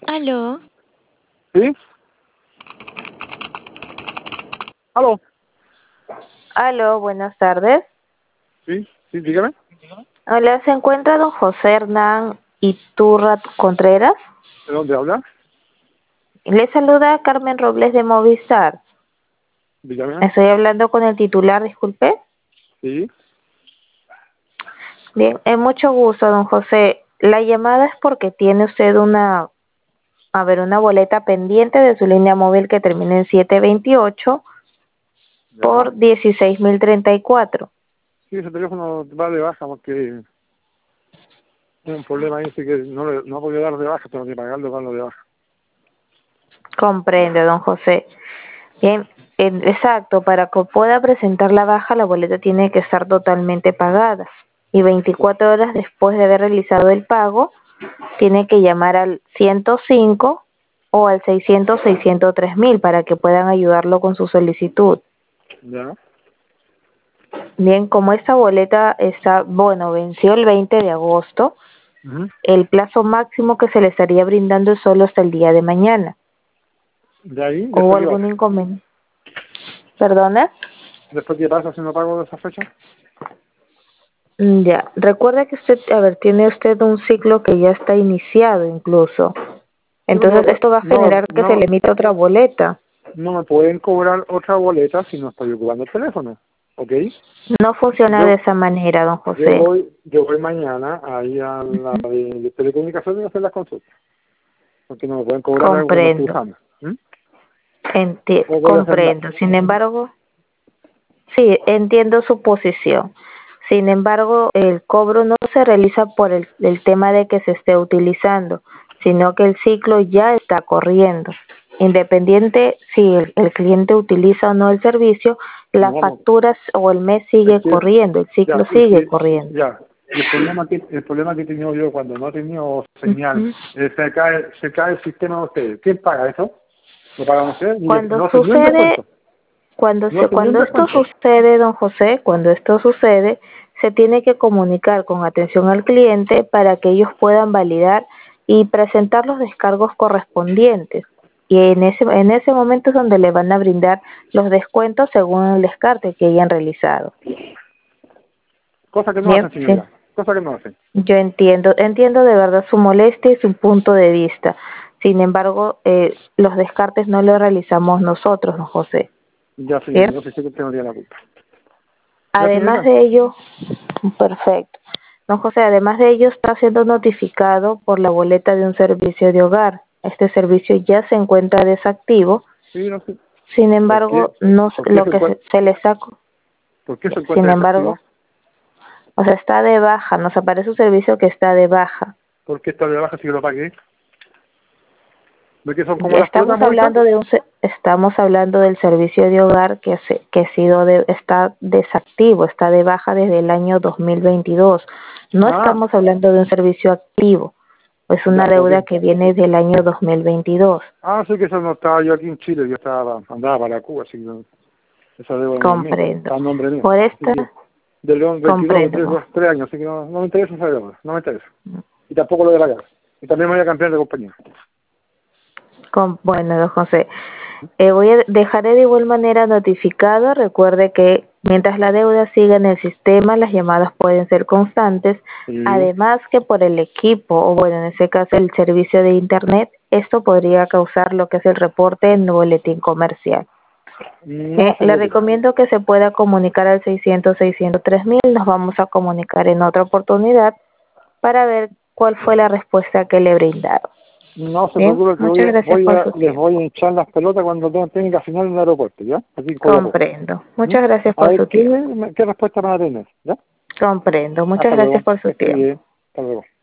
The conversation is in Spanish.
Aló, ¿Sí? ¿Aló? Aló, buenas tardes. Sí, dígame. Hola, ¿se encuentra don José Hernán Iturra Contreras? ¿De dónde habla? Le saluda Carmen Robles de Movistar. Dígame. Estoy hablando con el titular, disculpe. Sí. Bien, mucho gusto, don José. La llamada es porque tiene usted una boleta pendiente de su línea móvil que termina en 728 Ya. por 16.034. Sí, ese teléfono va de baja porque tiene un problema ahí, así que no ha podido dar de baja, tengo que pagarlo para darlo de baja. Comprende, don José. Bien, exacto, para que pueda presentar la baja, la boleta tiene que estar totalmente pagada. Y 24 horas después de haber realizado el pago, tiene que llamar al 105 o al 600-603.000 para que puedan ayudarlo con su solicitud. Ya. Bien, como esta boleta venció el 20 de agosto, Ujú. el plazo máximo que se le estaría brindando es solo hasta el día de mañana. De ahí, ¿Hubo después qué algún pasa. inconveniente? ¿Perdona? Después qué pasa si no pago de esa fecha. Ya, recuerda que tiene usted un ciclo que ya está iniciado incluso. Sí, Entonces esto va a generar que se le emita otra boleta. no me pueden cobrar otra boleta si no estoy ocupando el teléfono. ¿Ok? No funciona de Yo, esa manera, don yo José. voy, yo voy mañana ahí a la de telecomunicaciones y a hacer las consultas. Porque no me pueden cobrar algo que no estoy Comprendo, usando. No puedo hacer nada. comprendo. Sin embargo, sí, entiendo su posición. Sin embargo, el cobro no se realiza por el tema de que se esté utilizando, sino que el ciclo ya está corriendo. Independiente si el cliente utiliza o no el servicio, las No, facturas o el mes es sigue que, corriendo, el ciclo ya, y sigue si, corriendo. ya, y el problema que he tenido yo cuando no he tenido señal, Ujú. se cae el sistema de ustedes. ¿Quién paga eso? ¿Lo pagan ustedes? Cuando No se dio un sucede descuento. No se dio un Cuando esto descuento. sucede, don José, cuando esto sucede, se tiene que comunicar con atención al cliente para que ellos puedan validar y presentar los descargos correspondientes. Y en ese momento es donde le van a brindar los descuentos según el descarte que hayan realizado. Cosa que no Bien, hacen, sí. señorita. Cosa que no hacen. Yo entiendo de verdad su molestia y su punto de vista. Sin embargo, los descartes no los realizamos nosotros, don José. Ya, señorita, ¿Bien? yo sé que usted no tiene la culpa. ¿Ya, Además señorita? de ello, perfecto. Don José, además de ello, está siendo notificado por la boleta de un servicio de hogar. Este servicio ya se encuentra desactivo. Sí, no sé. Sin ¿Por qué? embargo, ¿Por qué lo se que encuentra, se le sacó, por qué se sin encuentra embargo, desactivo? o sea, está de baja. Nos aparece un servicio que está de baja. ¿Por qué está de baja si yo lo pagué? ¿Ve que son como Ya las pelotas estamos Movistar? hablando estamos hablando del servicio de hogar que está desactivo, está de baja desde el año 2022. No Ah, estamos hablando de un servicio activo. Es una ya, ok. deuda que viene del año 2022. Ah, sí que eso no estaba yo aquí en Chile, yo andaba para Cuba, así que esa deuda no es mía, Comprendo. está en nombre mío. Por Así esta, que, de León 22, de comprendo. 3 años, así que no me interesa esa deuda, no me interesa. Y tampoco lo de la casa. Y también me voy a cambiar de compañía. Bueno, don José, dejaré de igual manera notificado. Recuerde que mientras la deuda siga en el sistema, las llamadas pueden ser constantes. Sí. Además que por el equipo, o bueno, en ese caso el servicio de Internet, esto podría causar lo que es el reporte en el boletín comercial. No se Le preocupe. recomiendo que se pueda comunicar al 600-603.000. Nos vamos a comunicar en otra oportunidad para ver cuál fue la respuesta que le brindaron. No se Bien, preocupe que muchas gracias por su les tiempo. voy a echar las pelotas cuando tenga que afinar en el aeropuerto, ¿ya? Aquí en Copiapó. Comprendo. ¿Mm? Muchas gracias A por ver su tiempo. qué respuesta van a tener, ¿ya? Comprendo. Muchas Hasta gracias luego. por Que su esté tiempo. bien. Hasta luego.